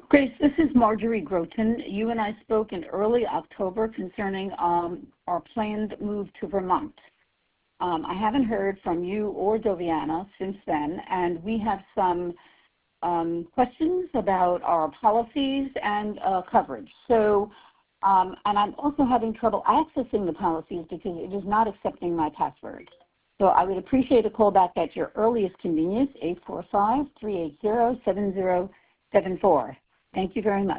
Grace, this is Marjorie Groten. You and I spoke in early October concerning our planned move to Vermont. I haven't heard from you or Doviana since then, and we have some questions about our policies and coverage. So, and I'm also having trouble accessing the policies because it is not accepting my password. So I would appreciate a call back at your earliest convenience, 845-380-7074. Thank you very much.